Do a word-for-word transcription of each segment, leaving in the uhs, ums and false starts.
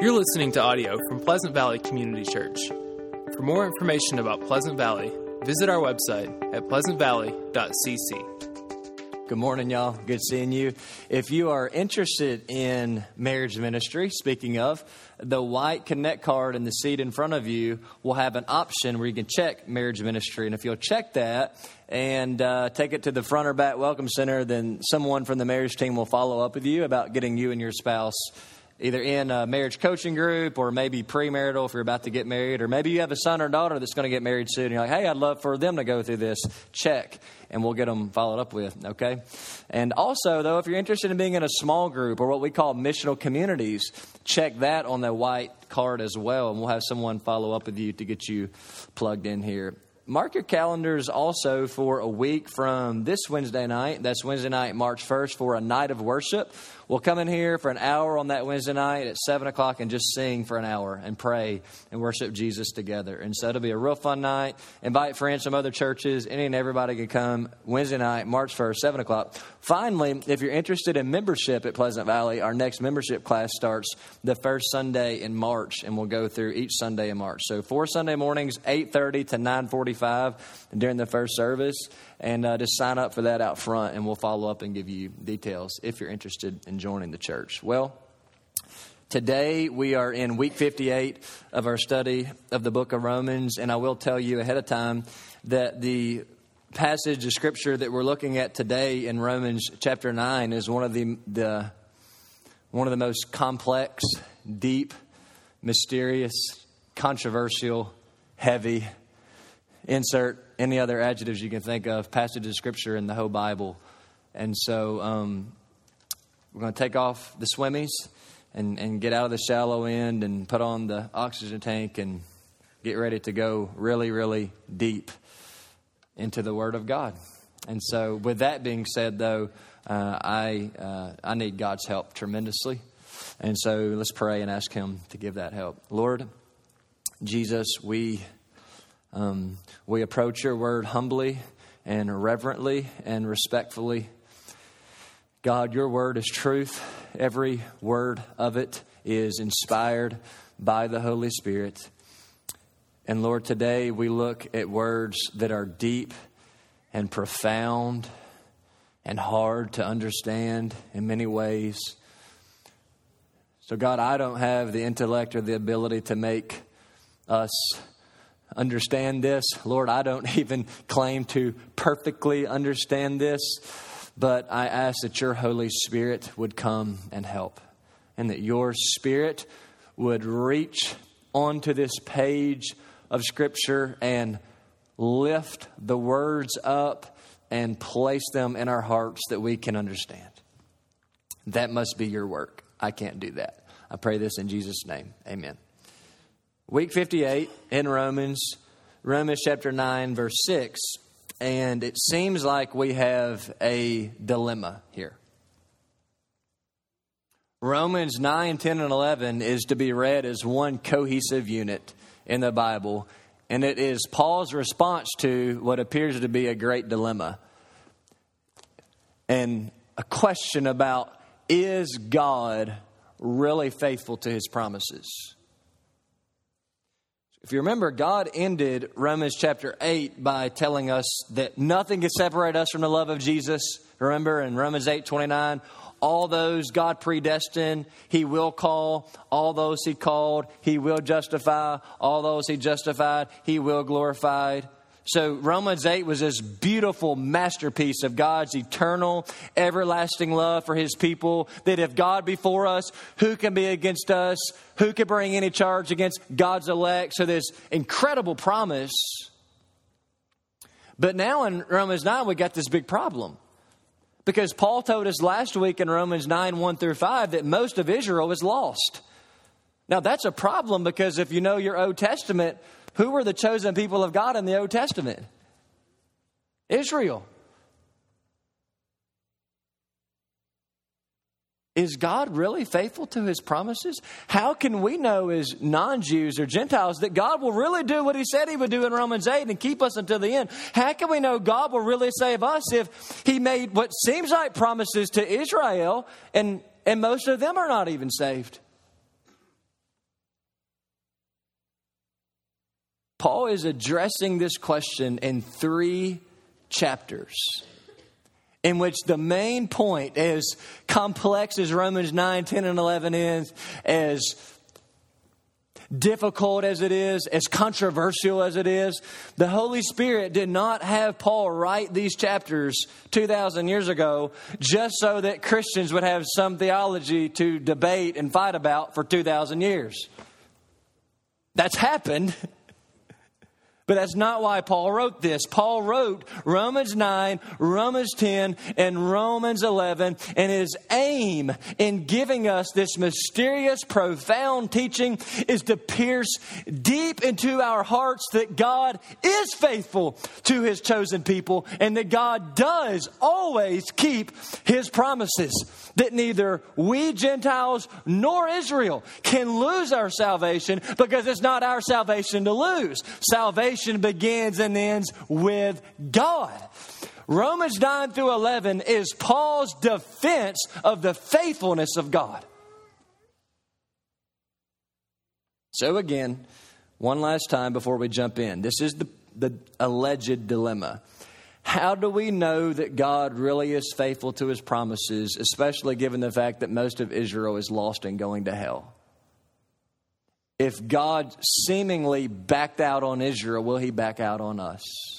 You're listening to audio from Pleasant Valley Community Church. For more information about Pleasant Valley, visit our website at pleasant valley dot c c. Good morning, y'all. Good seeing you. If you are interested in marriage ministry, speaking of, the white Connect card and the seat in front of you will have an option where you can check marriage ministry. And if you'll check that and uh, take it to the front or back welcome center, then someone from the marriage team will follow up with you about getting you and your spouse either in a marriage coaching group or maybe premarital if you're about to get married, or maybe you have a son or daughter that's going to get married soon. And you're like, hey, I'd love for them to go through this. Check, and we'll get them followed up with, okay? And also, though, if you're interested in being in a small group or what we call missional communities, check that on the white card as well, and we'll have someone follow up with you to get you plugged in here. Mark your calendars also for a week from this Wednesday night. That's Wednesday night, March first, for a night of worship. We'll come in here for an hour on that Wednesday night at seven o'clock and just sing for an hour and pray and worship Jesus together. And so it'll be a real fun night. Invite friends from other churches. Any and everybody can come Wednesday night, March first, seven o'clock. Finally, if you're interested in membership at Pleasant Valley, our next membership class starts the first Sunday in March, and we'll go through each Sunday in March. So four Sunday mornings, eight thirty to nine forty-five during the first service. And uh, just sign up for that out front, and we'll follow up and give you details if you're interested in joining the church. Well, today we are in week fifty-eight of our study of the book of Romans, and I will tell you ahead of time that the passage of Scripture that we're looking at today in Romans chapter nine is one of the, the one of the most complex, deep, mysterious, controversial, heavy, insert any other adjectives you can think of, passage of Scripture in the whole Bible. And so um, we're going to take off the swimmies and, and get out of the shallow end and put on the oxygen tank and get ready to go really, really deep into the Word of God. And so with that being said, though, uh, I uh, I need God's help tremendously. And so let's pray and ask Him to give that help. Lord Jesus, we... Um, we approach your word humbly and reverently and respectfully. God, your word is truth. Every word of it is inspired by the Holy Spirit. And Lord, today we look at words that are deep and profound and hard to understand in many ways. So God, I don't have the intellect or the ability to make us understand this. Lord, I don't even claim to perfectly understand this, but I ask that your Holy Spirit would come and help, and that your Spirit would reach onto this page of Scripture and lift the words up and place them in our hearts that we can understand. That must be your work. I can't do that. I pray this in Jesus' name. Amen. Week fifty-eight in Romans, Romans chapter nine, verse six. And it seems like we have a dilemma here. Romans nine, ten, and eleven is to be read as one cohesive unit in the Bible. And it is Paul's response to what appears to be a great dilemma. And a question about, is God really faithful to His promises? If you remember, God ended Romans chapter eight by telling us that nothing can separate us from the love of Jesus. Remember in Romans eight twenty-nine, all those God predestined, He will call. All those He called, He will justify. All those He justified, He will glorify. So Romans eight was this beautiful masterpiece of God's eternal, everlasting love for His people. That if God be for us, who can be against us? Who can bring any charge against God's elect? So this incredible promise. But now in Romans nine, we got this big problem. Because Paul told us last week in Romans nine, one through five, that most of Israel is lost. Now that's a problem, because if you know your Old Testament, who were the chosen people of God in the Old Testament? Israel. Is God really faithful to His promises? How can we know as non-Jews or Gentiles that God will really do what He said He would do in Romans eight and keep us until the end? How can we know God will really save us if He made what seems like promises to Israel and, and most of them are not even saved? Paul is addressing this question in three chapters, in which the main point, as complex as Romans nine, ten, and eleven is, as difficult as it is, as controversial as it is, the Holy Spirit did not have Paul write these chapters two thousand years ago just so that Christians would have some theology to debate and fight about for two thousand years. That's happened. But that's not why Paul wrote this. Paul wrote Romans nine, Romans ten, and Romans eleven. And his aim in giving us this mysterious, profound teaching is to pierce deep into our hearts that God is faithful to His chosen people and that God does always keep His promises. That neither we Gentiles nor Israel can lose our salvation because it's not our salvation to lose. Salvation begins and ends with God. Romans nine through eleven is Paul's defense of the faithfulness of God. So again, one last time before we jump in. This is the, the alleged dilemma. How do we know that God really is faithful to His promises, especially given the fact that most of Israel is lost and going to hell? If God seemingly backed out on Israel, will He back out on us?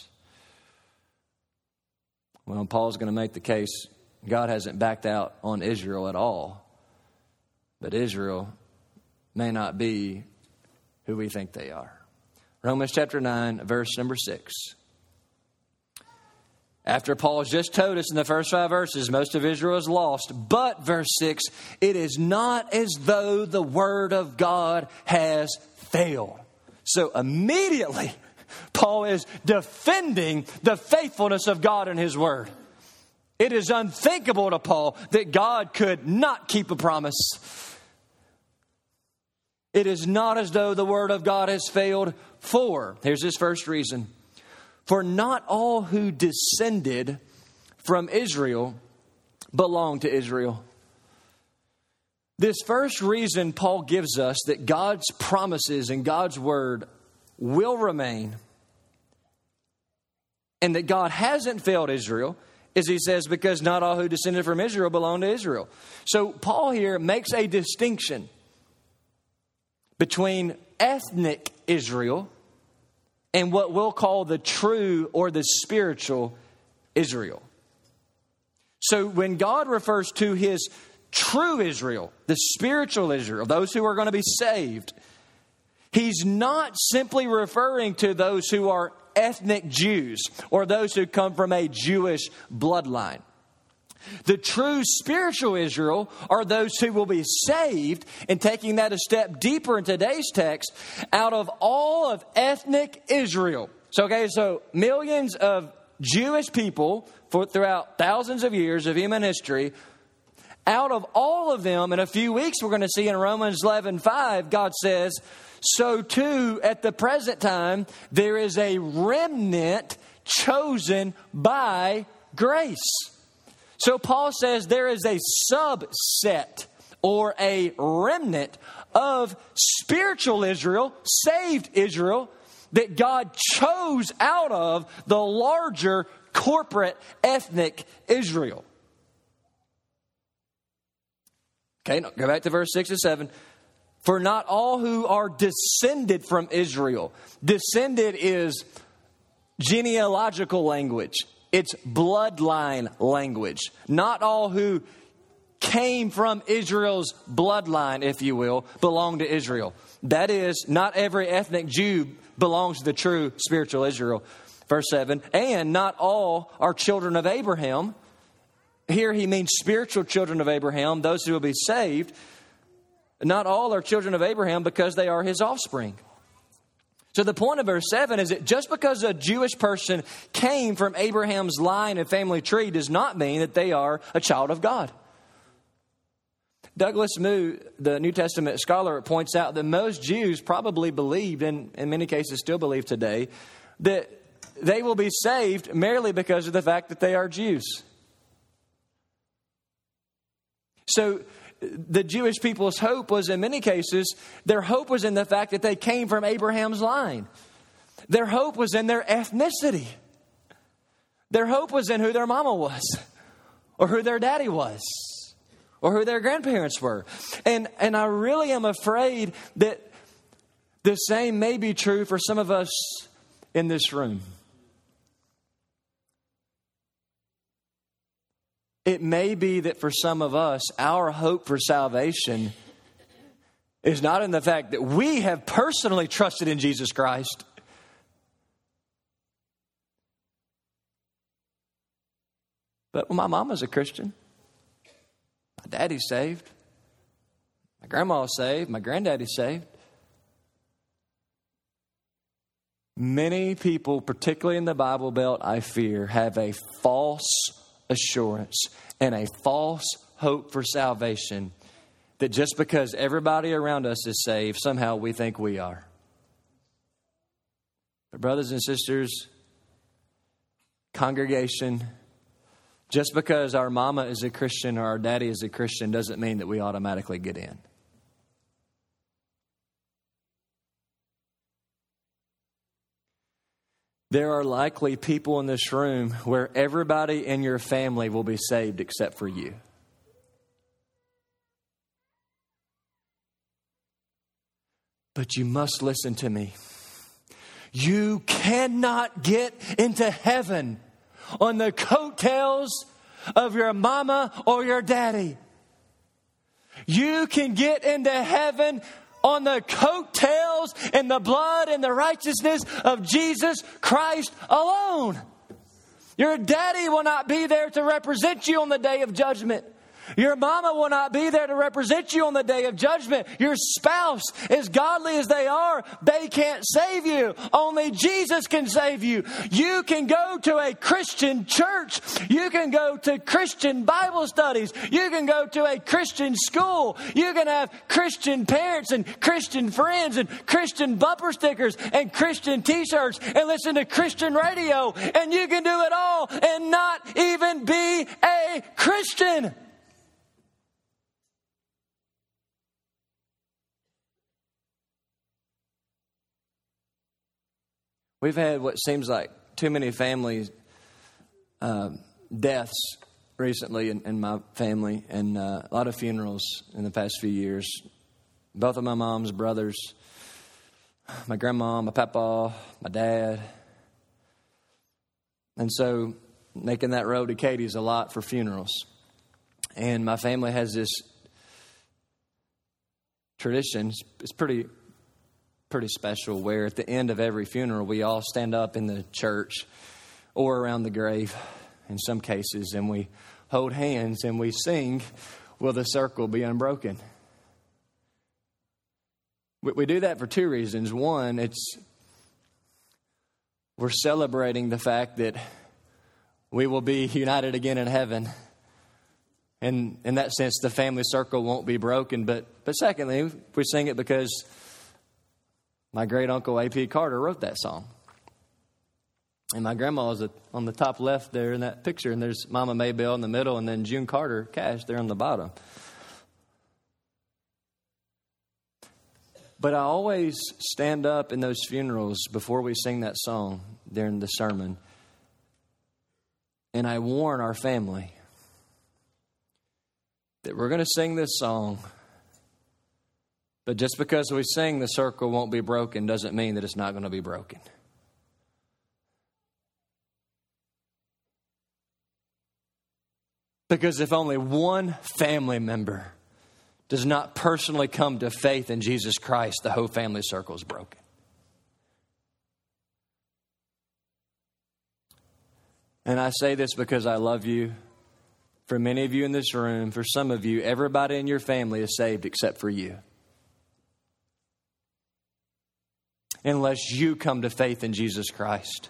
Well, Paul's going to make the case God hasn't backed out on Israel at all. But Israel may not be who we think they are. Romans chapter nine, verse number six. After Paul has just told us in the first five verses, most of Israel is lost. But, verse six, it is not as though the word of God has failed. So immediately, Paul is defending the faithfulness of God and His word. It is unthinkable to Paul that God could not keep a promise. It is not as though the word of God has failed. For, here's his first reason. For not all who descended from Israel belong to Israel. This first reason Paul gives us that God's promises and God's word will remain and that God hasn't failed Israel is, he says, because not all who descended from Israel belong to Israel. So Paul here makes a distinction between ethnic Israel and what we'll call the true or the spiritual Israel. So when God refers to His true Israel, the spiritual Israel, those who are going to be saved, He's not simply referring to those who are ethnic Jews or those who come from a Jewish bloodline. The true spiritual Israel are those who will be saved, and taking that a step deeper in today's text, out of all of ethnic Israel. So, okay, so millions of Jewish people for throughout thousands of years of human history, out of all of them, in a few weeks we're going to see in Romans eleven five, God says, so too at the present time there is a remnant chosen by grace. So Paul says there is a subset or a remnant of spiritual Israel, saved Israel, that God chose out of the larger corporate ethnic Israel. Okay, now go back to verse six and seven. For not all who are descended from Israel. Descended is genealogical language. It's bloodline language. Not all who came from Israel's bloodline, if you will, belong to Israel. That is, not every ethnic Jew belongs to the true spiritual Israel. Verse seven, and not all are children of Abraham. Here he means spiritual children of Abraham, those who will be saved. Not all are children of Abraham because they are his offspring. So the point of verse seven is that just because a Jewish person came from Abraham's line and family tree does not mean that they are a child of God. Douglas Moo, the New Testament scholar, points out that most Jews probably believed, and in many cases still believe today, that they will be saved merely because of the fact that they are Jews. So the Jewish people's hope was, in many cases, their hope was in the fact that they came from Abraham's line. Their hope was in their ethnicity. Their hope was in who their mama was, or who their daddy was, or who their grandparents were. And, and I really am afraid that the same may be true for some of us in this room. It may be that for some of us, our hope for salvation is not in the fact that we have personally trusted in Jesus Christ, but well, my mama's a Christian. My daddy's saved. My grandma's saved. My granddaddy's saved. Many people, particularly in the Bible Belt, I fear, have a false assurance and a false hope for salvation that just because everybody around us is saved, somehow we think we are. But brothers and sisters, congregation, just because our mama is a Christian or our daddy is a Christian doesn't mean that we automatically get in. There are likely people in this room where everybody in your family will be saved except for you. But you must listen to me. You cannot get into heaven on the coattails of your mama or your daddy. You can get into heaven on the coattails and the blood and the righteousness of Jesus Christ alone. Your daddy will not be there to represent you on the day of judgment. Your mama will not be there to represent you on the day of judgment. Your spouse, as godly as they are, they can't save you. Only Jesus can save you. You can go to a Christian church. You can go to Christian Bible studies. You can go to a Christian school. You can have Christian parents and Christian friends and Christian bumper stickers and Christian t-shirts and listen to Christian radio. And you can do it all and not even be a Christian. We've had what seems like too many family uh, deaths recently in, in my family, and uh, a lot of funerals in the past few years. Both of my mom's brothers, my grandma, my papa, my dad. And so making that road to Katie's a lot for funerals. And my family has this tradition. It's, it's pretty... pretty special, where at the end of every funeral we all stand up in the church or around the grave in some cases, and we hold hands and we sing, "Will the Circle Be Unbroken?" We, we do that for two reasons. One, it's we're celebrating the fact that we will be united again in heaven. And in that sense, the family circle won't be broken. But but secondly, we sing it because my great uncle A P Carter wrote that song. And my grandma is on the top left there in that picture. And there's Mama Maybelle in the middle. And then June Carter Cash there on the bottom. But I always stand up in those funerals before we sing that song during the sermon. And I warn our family that we're going to sing this song. But just because we sing the circle won't be broken doesn't mean that it's not going to be broken. Because if only one family member does not personally come to faith in Jesus Christ, the whole family circle is broken. And I say this because I love you. For many of you in this room, for some of you, everybody in your family is saved except for you. Unless you come to faith in Jesus Christ,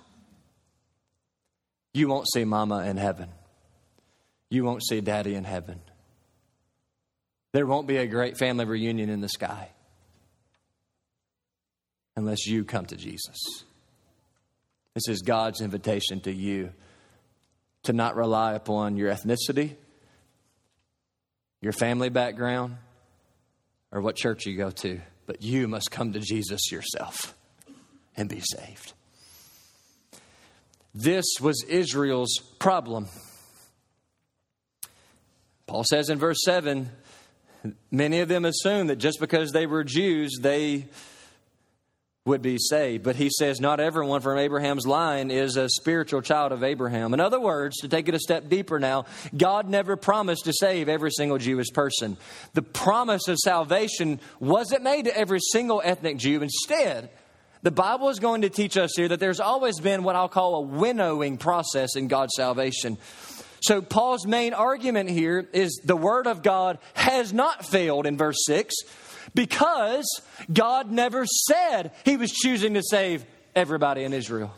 you won't see Mama in heaven. You won't see Daddy in heaven. There won't be a great family reunion in the sky unless you come to Jesus. This is God's invitation to you to not rely upon your ethnicity, your family background, or what church you go to, but you must come to Jesus yourself and be saved. This was Israel's problem. Paul says in verse seven, many of them assumed that just because they were Jews, they would be saved. But he says not everyone from Abraham's line is a spiritual child of Abraham. In other words, to take it a step deeper now, God never promised to save every single Jewish person. The promise of salvation wasn't made to every single ethnic Jew. Instead, the Bible is going to teach us here that there's always been what I'll call a winnowing process in God's salvation. So Paul's main argument here is the Word of God has not failed in verse six, because God never said he was choosing to save everybody in Israel.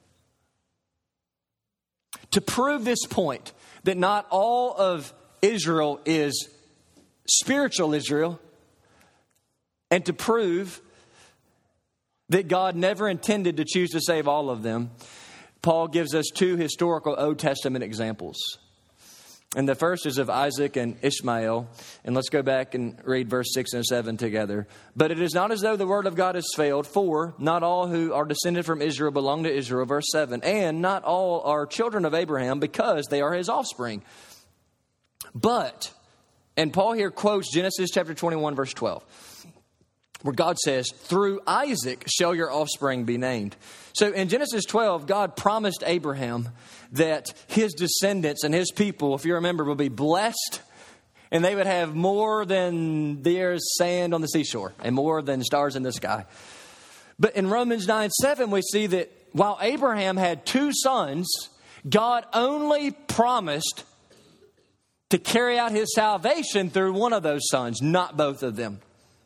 To prove this point, that not all of Israel is spiritual Israel, and to prove that God never intended to choose to save all of them, Paul gives us two historical Old Testament examples. And the first is of Isaac and Ishmael. And let's go back and read verse six and seven together. But it is not as though the word of God has failed, for not all who are descended from Israel belong to Israel, verse seven. And not all are children of Abraham, because they are his offspring. But, and Paul here quotes Genesis chapter twenty-one, verse twelve, where God says, through Isaac shall your offspring be named. So in Genesis twelve, God promised Abraham that his descendants and his people, if you remember, will be blessed, and they would have more than there's sand on the seashore and more than stars in the sky. But in Romans nine seven, we see that while Abraham had two sons, God only promised to carry out his salvation through one of those sons, not both of them.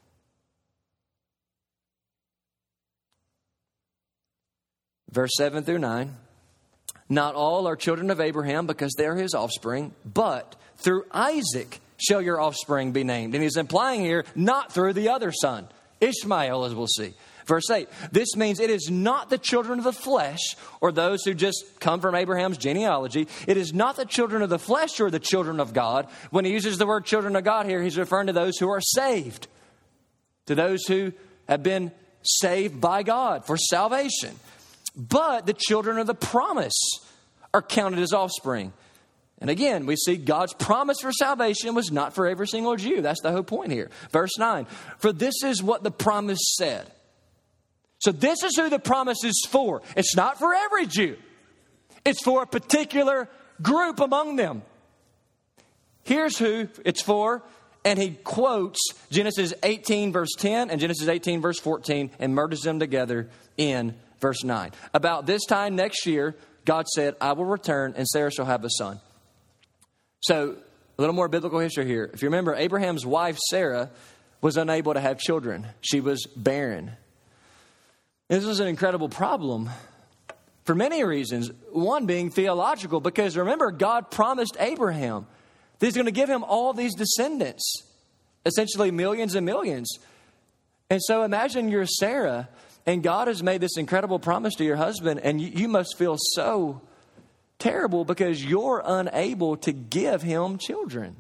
Verse seven through nine. Not all are children of Abraham, because they are his offspring, but through Isaac shall your offspring be named. And he's implying here, not through the other son, Ishmael, as we'll see. Verse eight, this means it is not the children of the flesh, or those who just come from Abraham's genealogy. It is not the children of the flesh who are the children of God. When he uses the word children of God here, he's referring to those who are saved, to those who have been saved by God for salvation. But the children of the promise are counted as offspring. And again, we see God's promise for salvation was not for every single Jew. That's the whole point here. Verse nine, for this is what the promise said. So this is who the promise is for. It's not for every Jew. It's for a particular group among them. Here's who it's for. And he quotes Genesis eighteen, verse ten and Genesis eighteen, verse fourteen, and merges them together in verse nine. About this time next year, God said, I will return and Sarah shall have a son. So a little more biblical history here. If you remember, Abraham's wife, Sarah, was unable to have children. She was barren. This was an incredible problem for many reasons. One being theological, because remember, God promised Abraham that he's going to give him all these descendants, essentially millions and millions. And so imagine you're Sarah, and God has made this incredible promise to your husband, and you, you must feel so terrible because you're unable to give him children.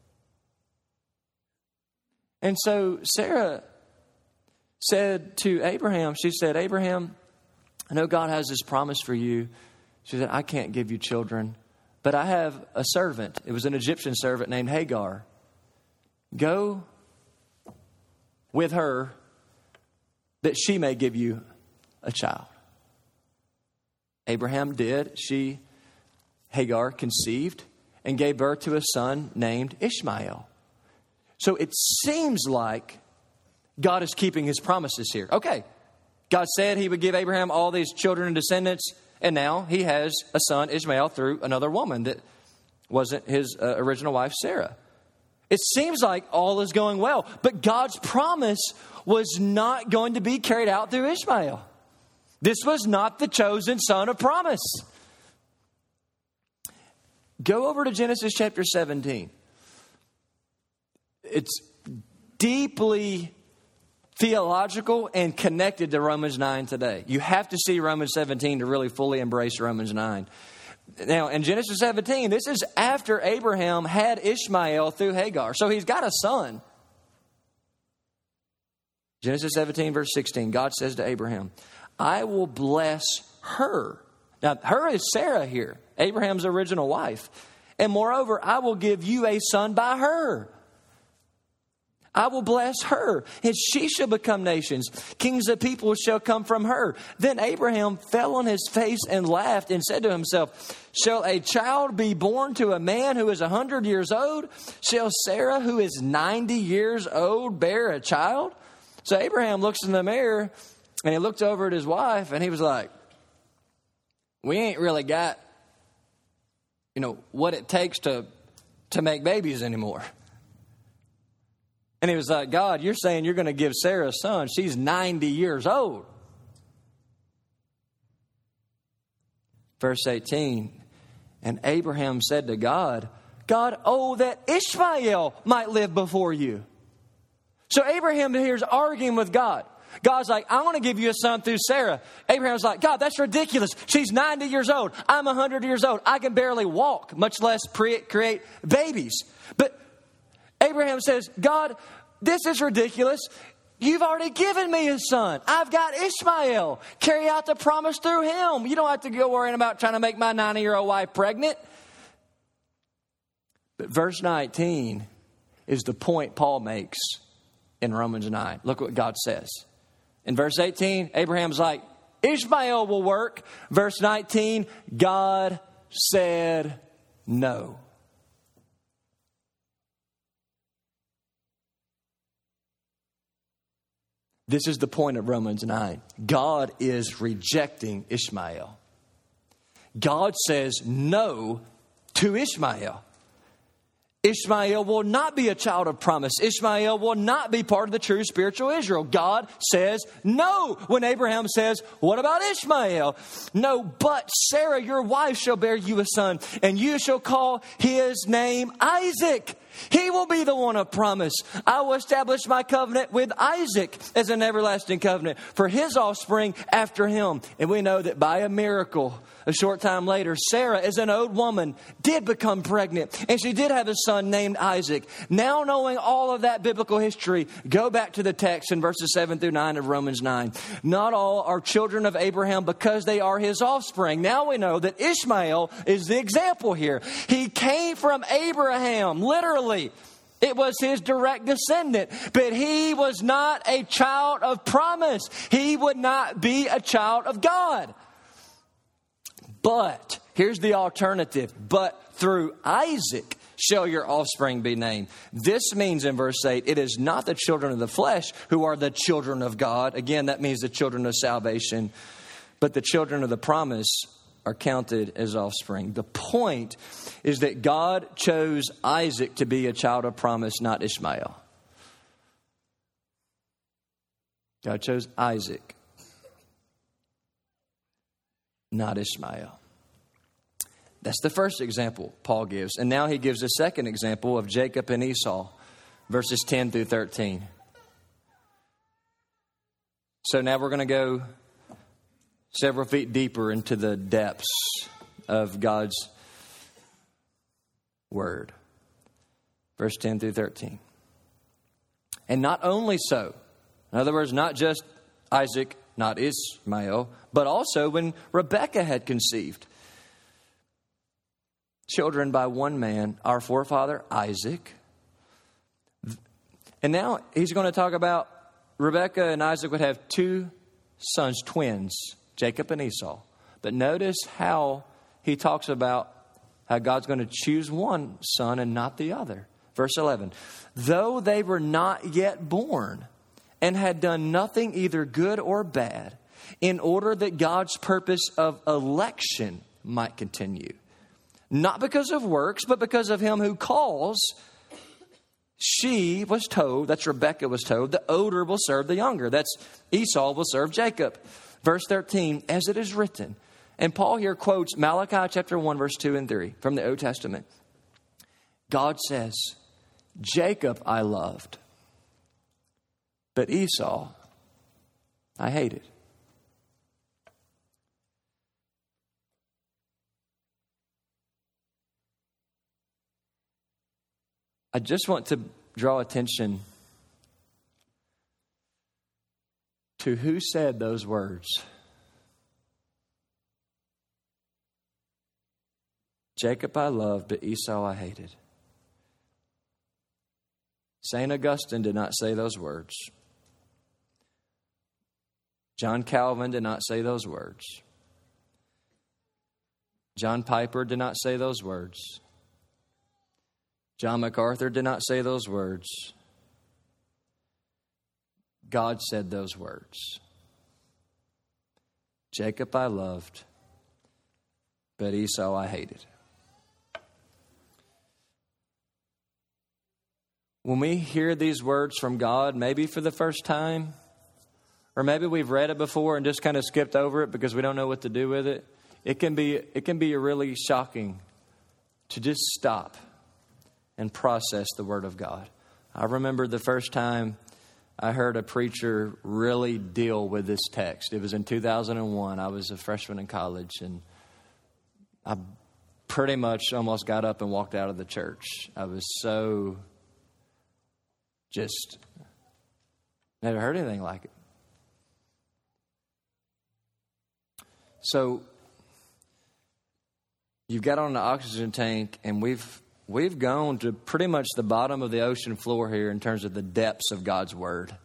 And so Sarah said to Abraham, she said, Abraham, I know God has this promise for you. She said, I can't give you children, but I have a servant. It was an Egyptian servant named Hagar. Go with her that she may give you a child. Abraham did. She, Hagar, conceived and gave birth to a son named Ishmael. So it seems like God is keeping his promises here. Okay, God said he would give Abraham all these children and descendants, and now he has a son, Ishmael, through another woman that wasn't his uh, original wife, Sarah. It seems like all is going well, but God's promise was not going to be carried out through Ishmael. This was not the chosen son of promise. Go over to Genesis chapter seventeen. It's deeply theological and connected to Romans nine today. You have to see Romans seventeen to really fully embrace Romans nine. Now, in Genesis seventeen, this is after Abraham had Ishmael through Hagar. So he's got a son. Genesis seventeen, verse sixteen, God says to Abraham, I will bless her. Now, her is Sarah here, Abraham's original wife. And moreover, I will give you a son by her. I will bless her, and she shall become nations. Kings of people shall come from her. Then Abraham fell on his face and laughed and said to himself, shall a child be born to a man who is a hundred years old? Shall Sarah, who is ninety years old, bear a child? So Abraham looks in the mirror, and he looked over at his wife, and he was like, we ain't really got, you know, what it takes to, to make babies anymore. And he was like, God, you're saying you're going to give Sarah a son. She's ninety years old. Verse eighteen, and Abraham said to God, God, oh, that Ishmael might live before you. So Abraham here is arguing with God. God's like, I want to give you a son through Sarah. Abraham's like, God, that's ridiculous. She's ninety years old. I'm one hundred years old. I can barely walk, much less pre- create babies. But Abraham says, God, this is ridiculous. You've already given me a son. I've got Ishmael. Carry out the promise through him. You don't have to go worrying about trying to make my ninety-year-old wife pregnant. But verse nineteen is the point Paul makes in Romans nine. Look what God says. In verse eighteen, Abraham's like, Ishmael will work. Verse nineteen, God said no. This is the point of Romans nine. God is rejecting Ishmael. God says no to Ishmael. Ishmael will not be a child of promise. Ishmael will not be part of the true spiritual Israel. God says no when Abraham says, what about Ishmael? No, but Sarah, your wife, shall bear you a son, and you shall call his name Isaac. He will be the one of promise. I will establish my covenant with Isaac as an everlasting covenant for his offspring after him. And we know that by a miracle, a short time later, Sarah, as an old woman, did become pregnant. And she did have a son named Isaac. Now knowing all of that biblical history, go back to the text in verses seven through nine of Romans nine. Not all are children of Abraham because they are his offspring. Now we know that Ishmael is the example here. He came from Abraham, literally. It was his direct descendant, but he was not a child of promise. He would not be a child of God. But, here's the alternative, but through Isaac shall your offspring be named. This means in verse eight, it is not the children of the flesh who are the children of God. Again, that means the children of salvation, but the children of the promise are counted as offspring. The point is that God chose Isaac to be a child of promise, not Ishmael. God chose Isaac, not Ishmael. That's the first example Paul gives. And now he gives a second example of Jacob and Esau, verses ten through thirteen. So now we're going to go several feet deeper into the depths of God's word. Verse ten through thirteen. And not only so, in other words, not just Isaac, not Ishmael, but also when Rebekah had conceived children by one man, our forefather Isaac. And now he's going to talk about Rebekah and Isaac would have two sons, twins, Jacob and Esau. But notice how he talks about how God's going to choose one son and not the other. Verse eleven, though they were not yet born and had done nothing either good or bad, in order that God's purpose of election might continue. Not because of works, but because of him who calls. She was told, that's Rebekah was told, the older will serve the younger. That's Esau will serve Jacob. Verse thirteen, as it is written. And Paul here quotes Malachi chapter one, verse two and three from the Old Testament. God says, Jacob I loved, but Esau I hated. I just want to draw attention to who said those words. Jacob I loved, but Esau I hated. Saint Augustine did not say those words. John Calvin did not say those words. John Piper did not say those words. John MacArthur did not say those words. God said those words. Jacob I loved, but Esau I hated. When we hear these words from God, maybe for the first time, or maybe we've read it before and just kind of skipped over it because we don't know what to do with it, it can be it can be really shocking to just stop and process the Word of God. I remember the first time I heard a preacher really deal with this text. It was in two thousand one. I was a freshman in college, and I pretty much almost got up and walked out of the church. I was so just never heard anything like it. So you've got on the oxygen tank, and we've we've gone to pretty much the bottom of the ocean floor here in terms of the depths of God's Word.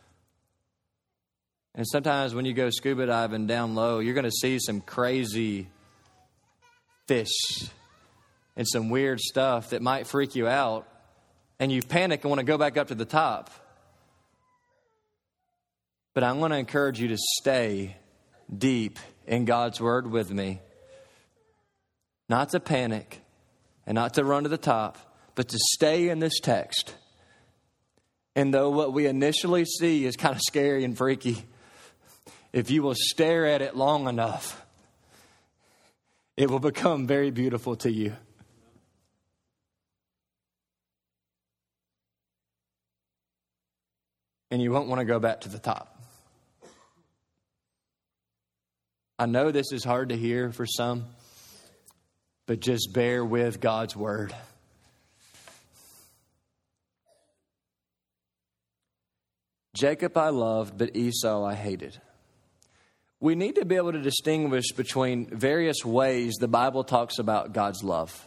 And sometimes when you go scuba diving down low, you're going to see some crazy fish and some weird stuff that might freak you out, and you panic and want to go back up to the top. But I want to encourage you to stay deep in God's Word with me. Not to panic and not to run to the top, but to stay in this text. And though what we initially see is kind of scary and freaky, if you will stare at it long enough, it will become very beautiful to you. And you won't want to go back to the top. I know this is hard to hear for some, but just bear with God's Word. Jacob I loved, but Esau I hated. We need to be able to distinguish between various ways the Bible talks about God's love.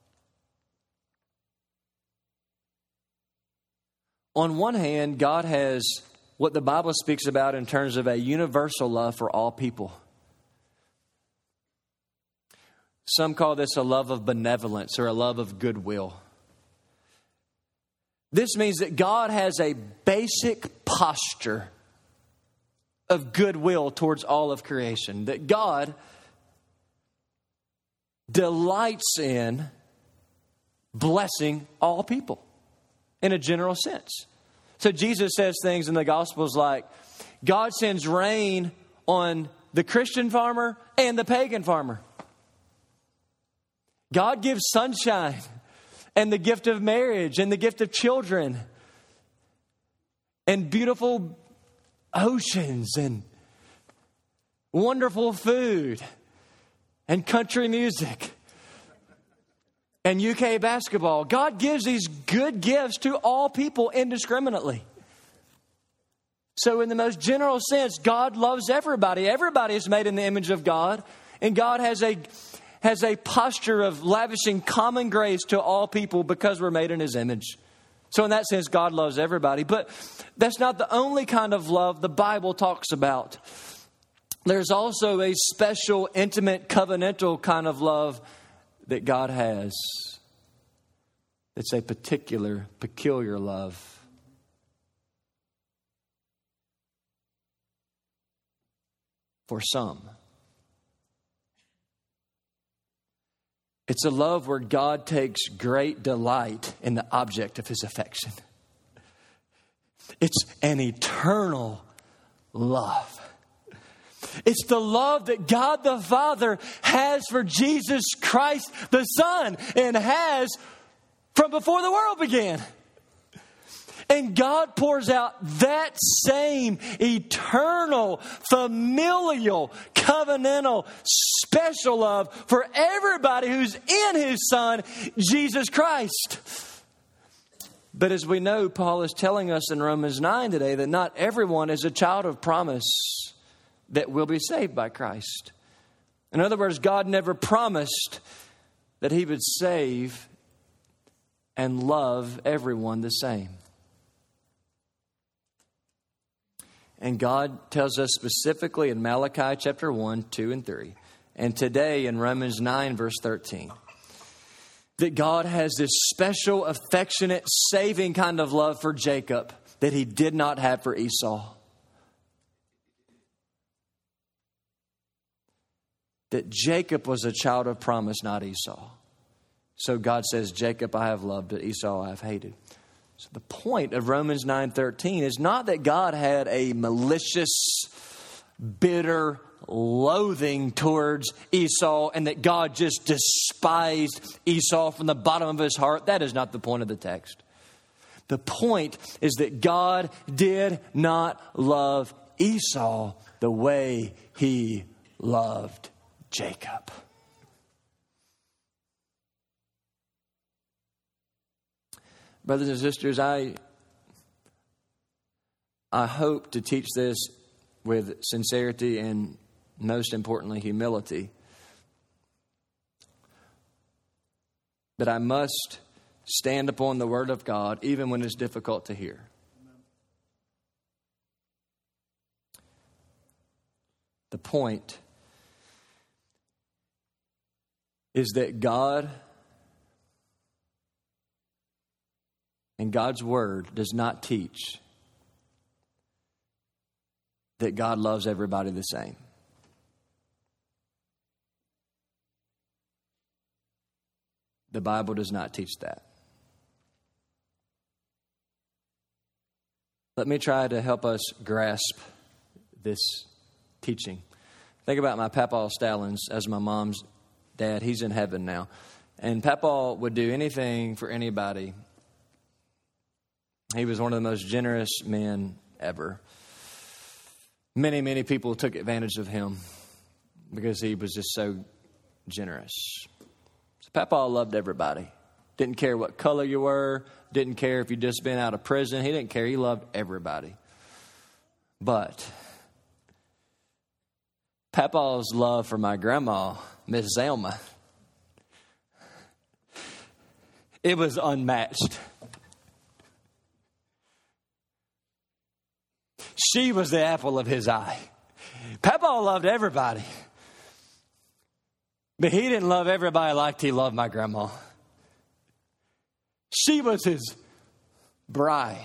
On one hand, God has what the Bible speaks about in terms of a universal love for all people. Some call this a love of benevolence or a love of goodwill. This means that God has a basic posture of goodwill towards all of creation. That God delights in blessing all people in a general sense. So Jesus says things in the Gospels like, God sends rain on the Christian farmer and the pagan farmer. God gives sunshine and the gift of marriage and the gift of children and beautiful oceans and wonderful food and country music and U K basketball. God gives these good gifts to all people indiscriminately. So in the most general sense, God loves everybody. Everybody is made in the image of God, and God has a has a posture of lavishing common grace to all people because we're made in His image. So in that sense, God loves everybody. But that's not the only kind of love the Bible talks about. There's also a special, intimate, covenantal kind of love that God has. It's a particular, peculiar love. For some. It's a love where God takes great delight in the object of His affection. It's an eternal love. It's the love that God the Father has for Jesus Christ the Son and has from before the world began. And God pours out that same eternal, familial, covenantal, special love for everybody who's in His Son, Jesus Christ. But as we know, Paul is telling us in Romans nine today that not everyone is a child of promise that will be saved by Christ. In other words, God never promised that he would save and love everyone the same. And God tells us specifically in Malachi chapter one, two, and three, and today in Romans nine, verse thirteen, that God has this special, affectionate, saving kind of love for Jacob that he did not have for Esau. That Jacob was a child of promise, not Esau. So God says, Jacob I have loved, but Esau I have hated. So the point of Romans nine thirteen is not that God had a malicious, bitter loathing towards Esau and that God just despised Esau from the bottom of his heart. That is not the point of the text. The point is that God did not love Esau the way he loved Jacob. Brothers and sisters, I, I hope to teach this with sincerity and, most importantly, humility. But I must stand upon the Word of God even when it's difficult to hear. The point is that God and God's Word does not teach that God loves everybody the same. The Bible does not teach that. Let me try to help us grasp this teaching. Think about my Papa Stallings as my mom's dad. He's in heaven now. And Papa would do anything for anybody. He was one of the most generous men ever. Many, many people took advantage of him because he was just so generous. So Papa loved everybody. Didn't care what color you were. Didn't care if you'd just been out of prison. He didn't care. He loved everybody. But Papa's love for my grandma, Miss Zelma, it was unmatched. She was the apple of his eye. Papa loved everybody. But he didn't love everybody like he loved my grandma. She was his bride.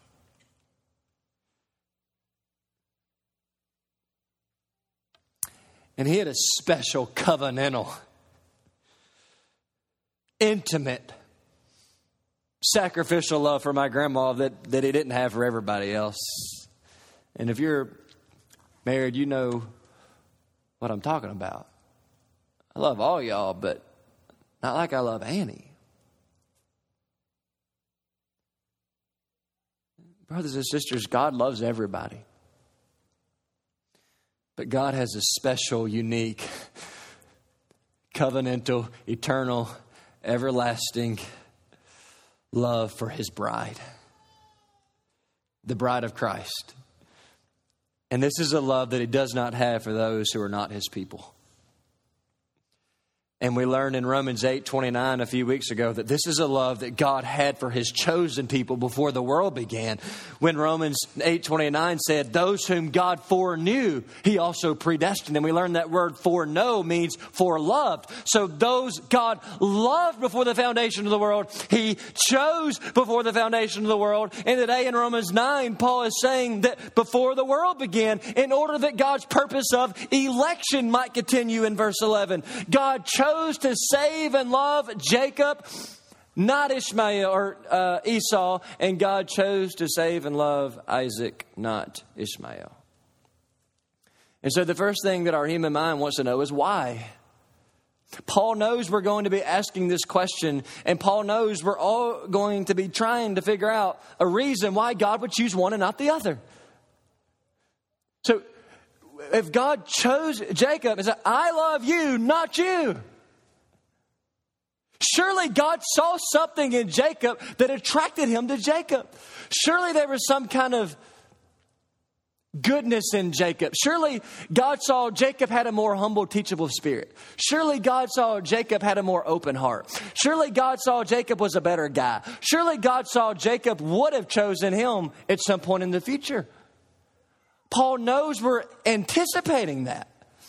And he had a special covenantal, intimate, sacrificial love for my grandma that, that he didn't have for everybody else. And if you're married, you know what I'm talking about. I love all y'all, but not like I love Annie. Brothers and sisters, God loves everybody. But God has a special, unique, covenantal, eternal, everlasting love for his bride. The bride of Christ. And this is a love that he does not have for those who are not his people. And we learned in Romans eight twenty-nine a few weeks ago that this is a love that God had for his chosen people before the world began. When Romans eight twenty-nine said, those whom God foreknew, he also predestined. And we learned that word foreknow means foreloved. So those God loved before the foundation of the world, he chose before the foundation of the world. And today in Romans nine, Paul is saying that before the world began, in order that God's purpose of election might continue in verse eleven, God chose to save and love Jacob, not Ishmael or uh, Esau, and God chose to save and love Isaac, not Ishmael. And so the first thing that our human mind wants to know is why. Paul knows we're going to be asking this question, and Paul knows we're all going to be trying to figure out a reason why God would choose one and not the other. So if God chose Jacob and said, I love you, not you, surely God saw something in Jacob that attracted him to Jacob. Surely there was some kind of goodness in Jacob. Surely God saw Jacob had a more humble, teachable spirit. Surely God saw Jacob had a more open heart. Surely God saw Jacob was a better guy. Surely God saw Jacob would have chosen him at some point in the future. Paul knows we're anticipating that.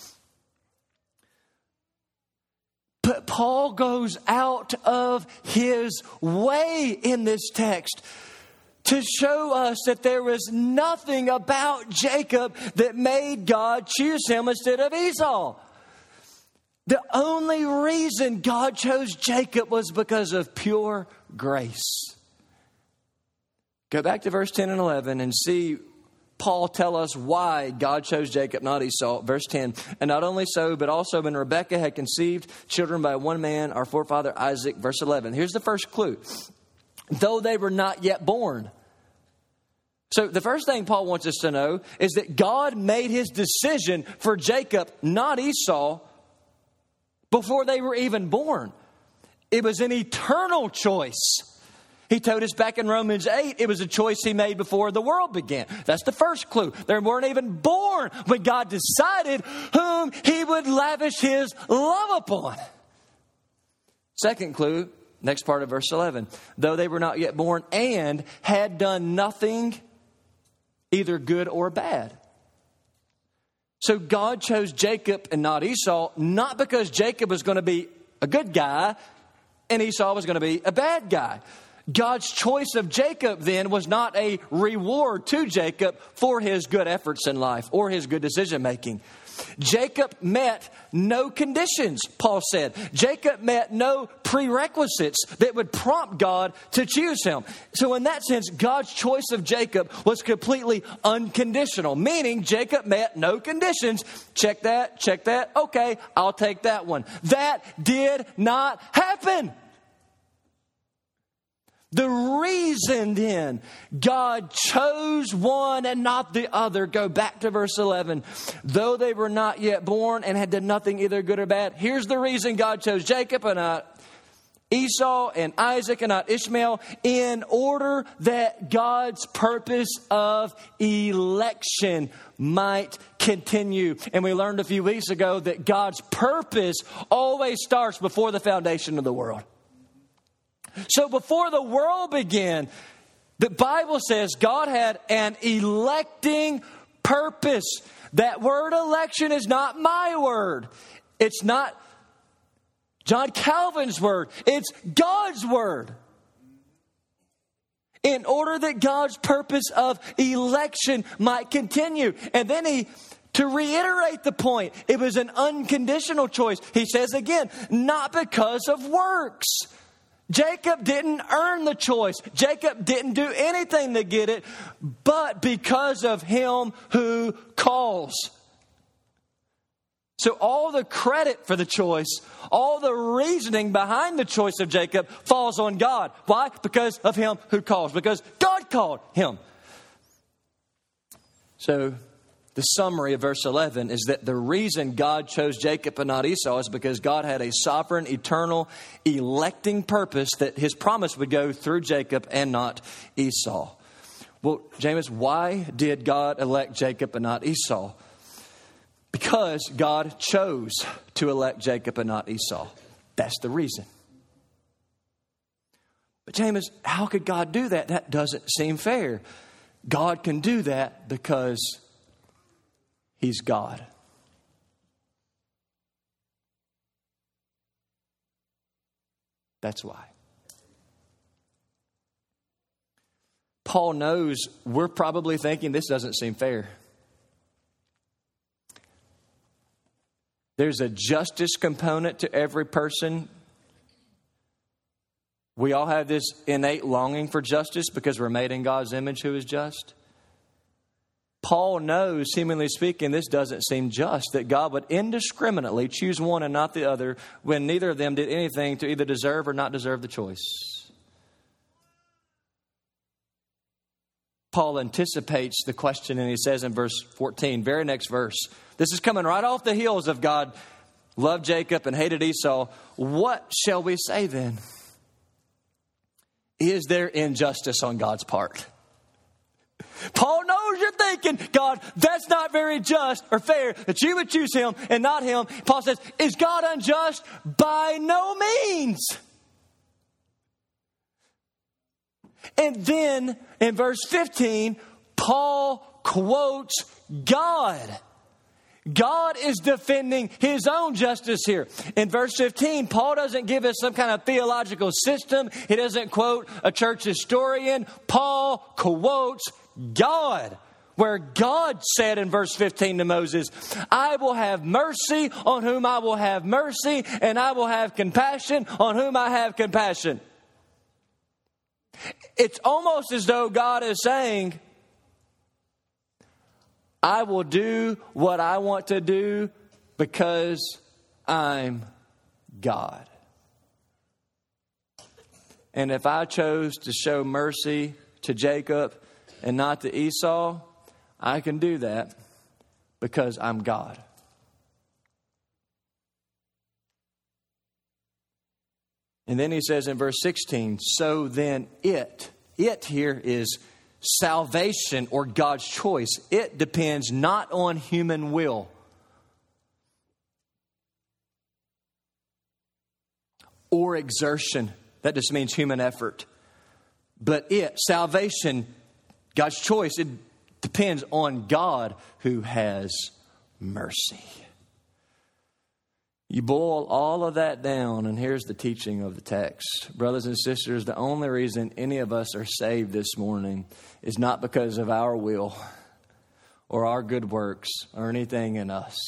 But Paul goes out of his way in this text to show us that there was nothing about Jacob that made God choose him instead of Esau. The only reason God chose Jacob was because of pure grace. Go back to verse ten and eleven and see Paul tell us why God chose Jacob, not Esau. Verse ten, and not only so, but also when Rebekah had conceived children by one man, our forefather Isaac. Verse eleven, here's the first clue. Though they were not yet born. So the first thing Paul wants us to know is that God made his decision for Jacob, not Esau, before they were even born. It was an eternal choice. He told us back in Romans eight, it was a choice he made before the world began. That's the first clue. They weren't even born when God decided whom he would lavish his love upon. Second clue, next part of verse eleven. Though they were not yet born and had done nothing either good or bad. So God chose Jacob and not Esau, not because Jacob was going to be a good guy and Esau was going to be a bad guy. God's choice of Jacob then was not a reward to Jacob for his good efforts in life or his good decision making. Jacob met no conditions, Paul said. Jacob met no prerequisites that would prompt God to choose him. So in that sense, God's choice of Jacob was completely unconditional, meaning Jacob met no conditions. Check that, check that. Okay, I'll take that one. That did not happen. The reason then God chose one and not the other, go back to verse eleven, though they were not yet born and had done nothing either good or bad. Here's the reason God chose Jacob and not Esau and Isaac and not Ishmael, in order that God's purpose of election might continue. And we learned a few weeks ago that God's purpose always starts before the foundation of the world. So before the world began, the Bible says God had an electing purpose. That word election is not my word. It's not John Calvin's word. It's God's word. In order that God's purpose of election might continue. And then he, to reiterate the point, it was an unconditional choice. He says again, not because of works. Jacob didn't earn the choice. Jacob didn't do anything to get it, but because of him who calls. So all the credit for the choice, all the reasoning behind the choice of Jacob falls on God. Why? Because of him who calls. Because God called him. So the summary of verse eleven is that the reason God chose Jacob and not Esau is because God had a sovereign, eternal, electing purpose that his promise would go through Jacob and not Esau. Well, James, why did God elect Jacob and not Esau? Because God chose to elect Jacob and not Esau. That's the reason. But James, how could God do that? That doesn't seem fair. God can do that because He's God. That's why. Paul knows we're probably thinking this doesn't seem fair. There's a justice component to every person. We all have this innate longing for justice because we're made in God's image, who is just. Paul knows, humanly speaking, this doesn't seem just, that God would indiscriminately choose one and not the other when neither of them did anything to either deserve or not deserve the choice. Paul anticipates the question, and he says in verse fourteen, very next verse, this is coming right off the heels of God loved Jacob and hated Esau. What shall we say then? Is there injustice on God's part? Paul knows you're thinking, God, that's not very just or fair that you would choose him and not him. Paul says, is God unjust? By no means. And then in verse fifteen, Paul quotes God. God is defending his own justice here. In verse fifteen, Paul doesn't give us some kind of theological system. He doesn't quote a church historian. Paul quotes God, where God said in verse fifteen to Moses, I will have mercy on whom I will have mercy, and I will have compassion on whom I have compassion. It's almost as though God is saying, I will do what I want to do because I'm God. And if I chose to show mercy to Jacob and not to Esau, I can do that because I'm God. And then he says in verse sixteen, so then it, it here is salvation or God's choice. It depends not on human will or exertion. That just means human effort. But it, salvation, God's choice, it depends on God who has mercy. You boil all of that down, and here's the teaching of the text. Brothers and sisters, the only reason any of us are saved this morning is not because of our will or our good works or anything in us.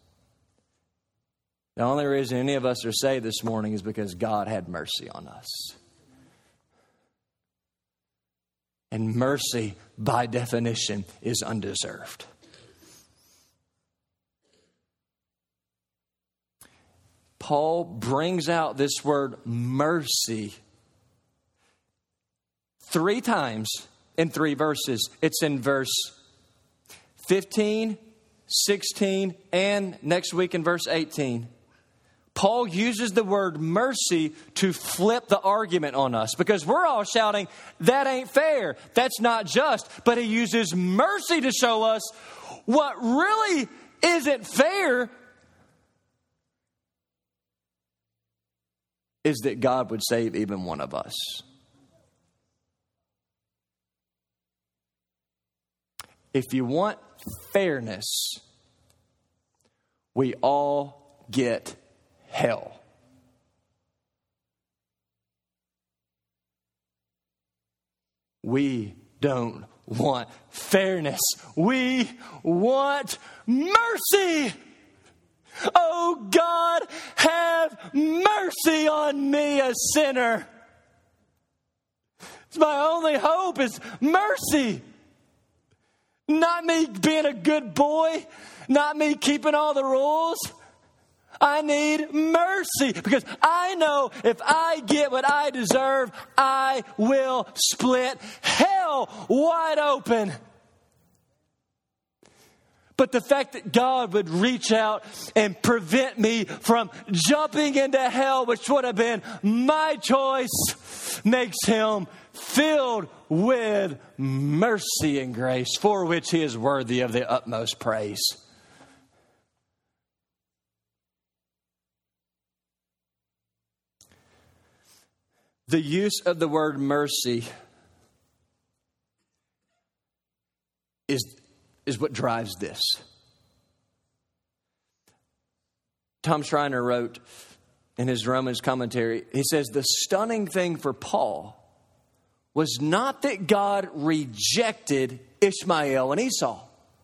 The only reason any of us are saved this morning is because God had mercy on us. And mercy, by definition, is undeserved. Paul brings out this word mercy three times in three verses. It's in verse fifteen, sixteen, and next week in verse eighteen. Paul uses the word mercy to flip the argument on us because we're all shouting, that ain't fair, that's not just. But he uses mercy to show us what really isn't fair is that God would save even one of us. If you want fairness, we all get hell. We don't want fairness. We want mercy. Oh God, have mercy on me, a sinner. It's my only hope is mercy. Not me being a good boy. Not me keeping all the rules. I need mercy because I know if I get what I deserve, I will split hell wide open. But the fact that God would reach out and prevent me from jumping into hell, which would have been my choice, makes him filled with mercy and grace, for which he is worthy of the utmost praise. The use of the word mercy is is what drives this. Tom Schreiner wrote in his Romans commentary, he says, the stunning thing for Paul was not that God rejected Ishmael and Esau,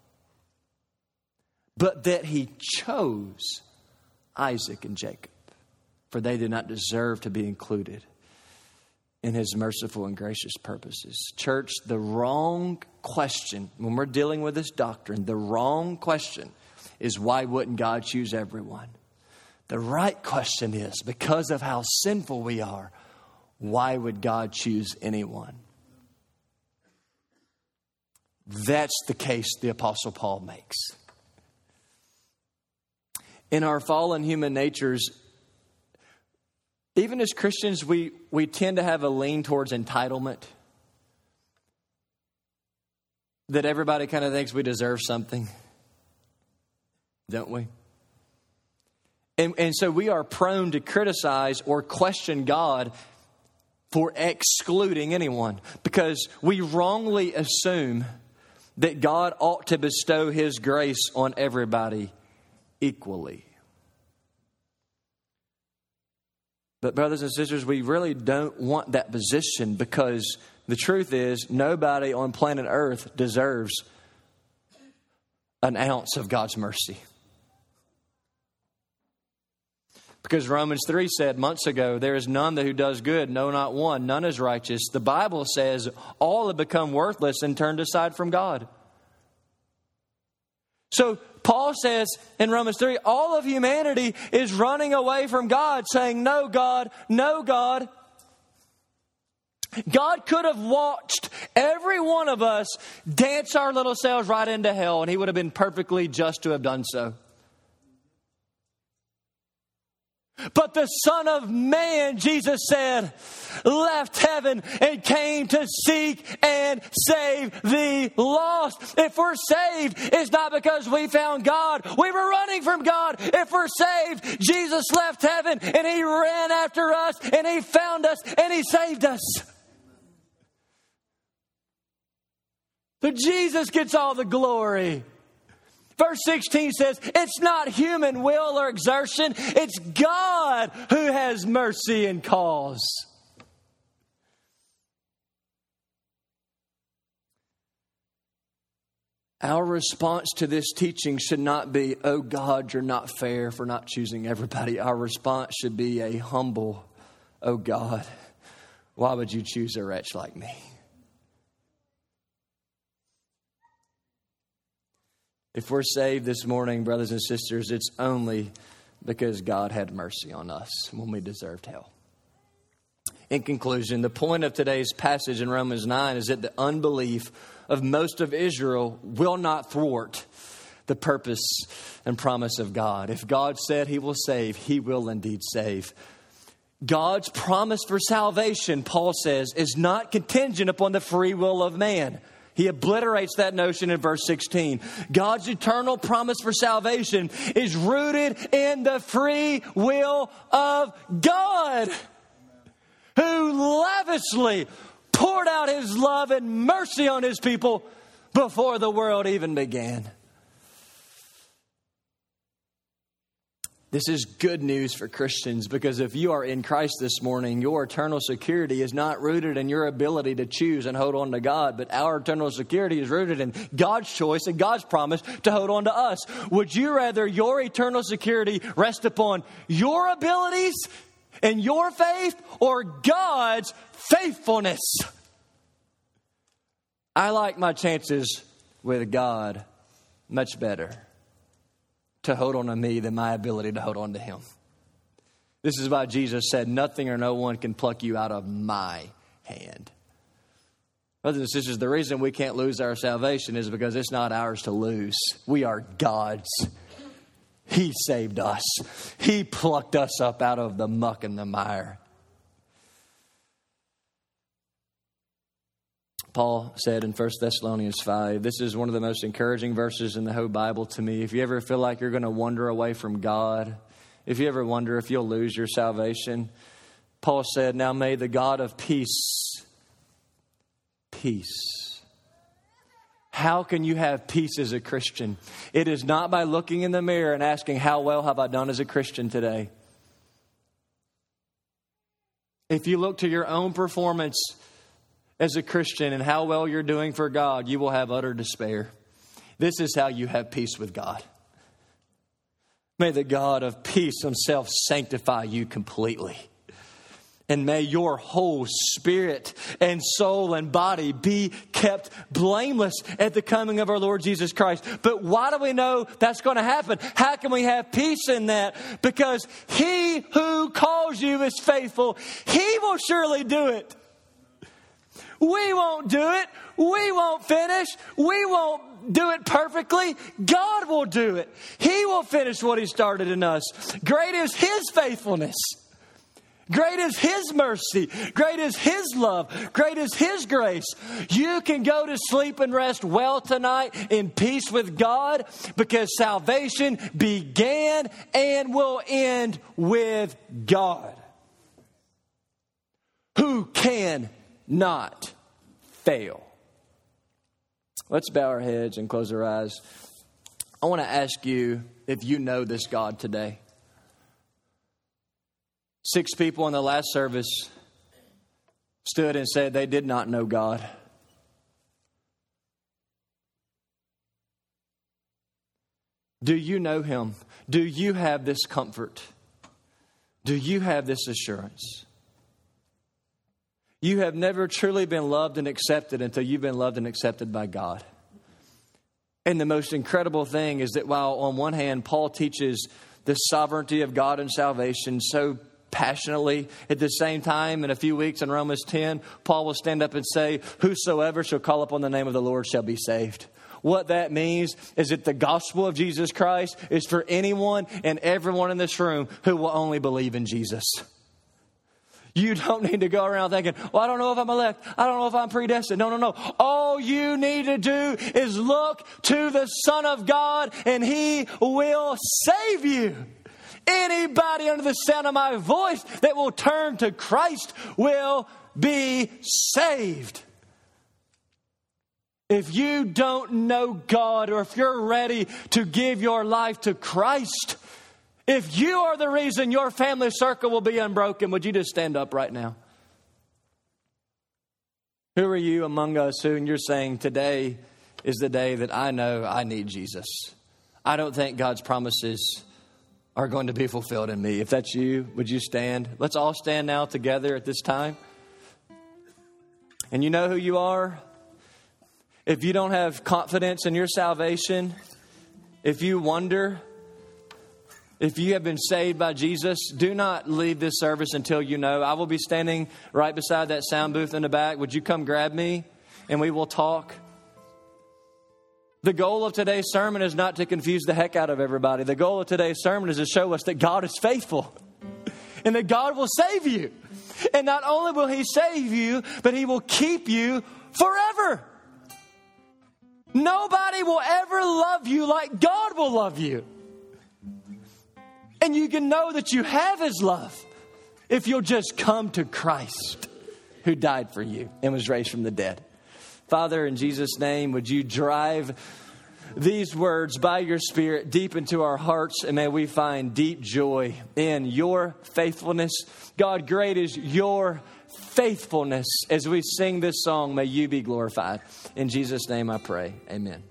but that he chose Isaac and Jacob, for they did not deserve to be included in his merciful and gracious purposes. Church, the wrong question when we're dealing with this doctrine, the wrong question is why wouldn't God choose everyone? The right question is, because of how sinful we are, why would God choose anyone? That's the case the Apostle Paul makes. In our fallen human natures, even as Christians, we, we tend to have a lean towards entitlement. that everybody kind of thinks we deserve something, don't we? And, and so we are prone to criticize or question God for excluding anyone, because we wrongly assume that God ought to bestow His grace on everybody equally. But brothers and sisters, we really don't want that position, because the truth is nobody on planet Earth deserves an ounce of God's mercy. Because Romans three said months ago, there is none that who does good, no, not one. None is righteous. The Bible says all have become worthless and turned aside from God. So Paul says in Romans three, all of humanity is running away from God, saying, no, God, no, God. God could have watched every one of us dance our little selves right into hell, and He would have been perfectly just to have done so. But the Son of Man, Jesus said, left heaven and came to seek and save the lost. If we're saved, it's not because we found God. We were running from God. If we're saved, Jesus left heaven and He ran after us and He found us and He saved us. But Jesus gets all the glory. Verse sixteen says, it's not human will or exertion. It's God who has mercy and calls. Our response to this teaching should not be, oh God, you're not fair for not choosing everybody. Our response should be a humble, oh God, why would you choose a wretch like me? If we're saved this morning, brothers and sisters, it's only because God had mercy on us when we deserved hell. In conclusion, the point of today's passage in Romans nine is that the unbelief of most of Israel will not thwart the purpose and promise of God. If God said He will save, He will indeed save. God's promise for salvation, Paul says, is not contingent upon the free will of man. He obliterates that notion in verse sixteen. God's eternal promise for salvation is rooted in the free will of God, who lavishly poured out His love and mercy on His people before the world even began. This is good news for Christians, because if you are in Christ this morning, your eternal security is not rooted in your ability to choose and hold on to God, but our eternal security is rooted in God's choice and God's promise to hold on to us. Would you rather your eternal security rest upon your abilities and your faith, or God's faithfulness? I like my chances with God much better to hold on to me than my ability to hold on to Him. This is why Jesus said, nothing or no one can pluck you out of my hand. Brothers and sisters, the reason we can't lose our salvation is because it's not ours to lose. We are God's. He saved us. He plucked us up out of the muck and the mire. Paul said in First Thessalonians five, this is one of the most encouraging verses in the whole Bible to me. If you ever feel like you're going to wander away from God, if you ever wonder if you'll lose your salvation, Paul said, now may the God of peace, peace. How can you have peace as a Christian? It is not by looking in the mirror and asking, how well have I done as a Christian today? If you look to your own performance as a Christian and how well you're doing for God, you will have utter despair. This is how you have peace with God. May the God of peace Himself sanctify you completely. And may your whole spirit and soul and body be kept blameless at the coming of our Lord Jesus Christ. But why do we know that's going to happen? How can we have peace in that? Because He who calls you is faithful. He will surely do it. We won't do it. We won't finish. We won't do it perfectly. God will do it. He will finish what He started in us. Great is His faithfulness. Great is His mercy. Great is His love. Great is His grace. You can go to sleep and rest well tonight in peace with God because salvation began and will end with God, who can not fail. Let's bow our heads and close our eyes. I want to ask you if you know this God today. Six people in the last service stood and said they did not know God. Do you know Him? Do you have this comfort? Do you have this assurance? You have never truly been loved and accepted until you've been loved and accepted by God. And the most incredible thing is that while on one hand, Paul teaches the sovereignty of God and salvation so passionately, at the same time, in a few weeks in Romans ten, Paul will stand up and say, whosoever shall call upon the name of the Lord shall be saved. What that means is that the gospel of Jesus Christ is for anyone and everyone in this room who will only believe in Jesus. You don't need to go around thinking, well, I don't know if I'm elect. I don't know if I'm predestined. No, no, no. All you need to do is look to the Son of God and He will save you. Anybody under the sound of my voice that will turn to Christ will be saved. If you don't know God, or if you're ready to give your life to Christ, if you are the reason your family circle will be unbroken, would you just stand up right now? Who are you among us who, and you're saying, today is the day that I know I need Jesus. I don't think God's promises are going to be fulfilled in me. If that's you, would you stand? Let's all stand now together at this time. And you know who you are? If you don't have confidence in your salvation, if you wonder if you have been saved by Jesus, do not leave this service until you know. I will be standing right beside that sound booth in the back. Would you come grab me and we will talk? The goal of today's sermon is not to confuse the heck out of everybody. The goal of today's sermon is to show us that God is faithful and that God will save you. And not only will He save you, but He will keep you forever. Nobody will ever love you like God will love you. And you can know that you have His love if you'll just come to Christ, who died for you and was raised from the dead. Father, in Jesus' name, would you drive these words by your Spirit deep into our hearts, and may we find deep joy in your faithfulness. God, great is your faithfulness. As we sing this song, may you be glorified. In Jesus' name I pray. Amen.